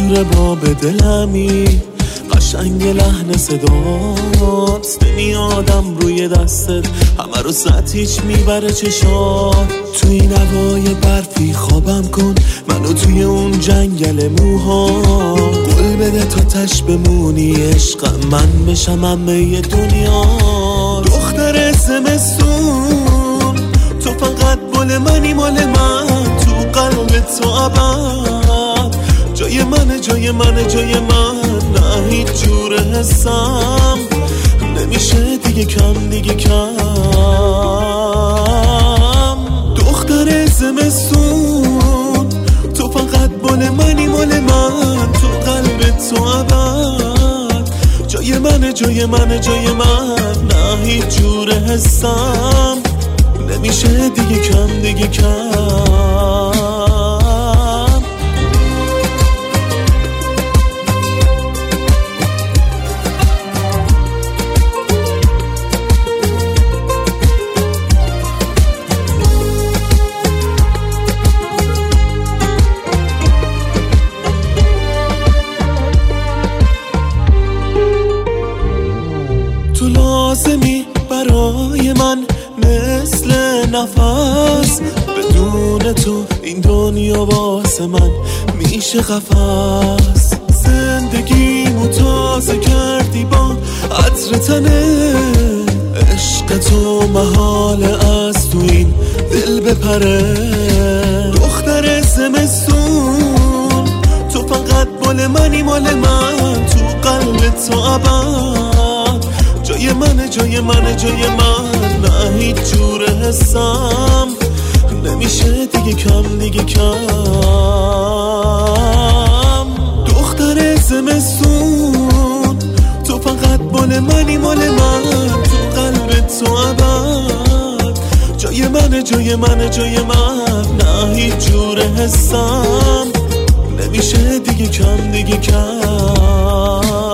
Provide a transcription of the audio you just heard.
جوره باب دلمی قشنگ لحن صدات نمیادم روی دستت همه رو سطحیچ میبره چشات تو این هوای برفی خوابم کن منو توی اون جنگل موها قول بده تا تش بمونی عشقم من بشم همه دنیا دختر زمستون تو فقط مال منی مال من تو قلب تو ابد جای من جای من جای من نه هیچ جور حسم نمیشه دیگه کم دیگه کم دختر زمستون تو فقط مال منی مال من تو قلب تو ابد جای من جای من جای من نه هیچ جور حسم نمیشه دیگه کم دیگه کم تو لازمی برای من مثل نفس بدون تو این دنیا واسه من میشه قفس زندگیمو تازه کردی با عطر تنه عشق تو محاله از تو این دل بپره دختر زمستون تو فقط مال منی مال من تو قلب تو ابد جای من جای من جای من نه هیچ جور حسم نمیشه دیگه کم دیگه کم دختر زمستون تو فقط مال منی مال من تو قلب تو ابد جای من جای من جای من نه هیچ جور حسم نمیشه دیگه کم دیگه کم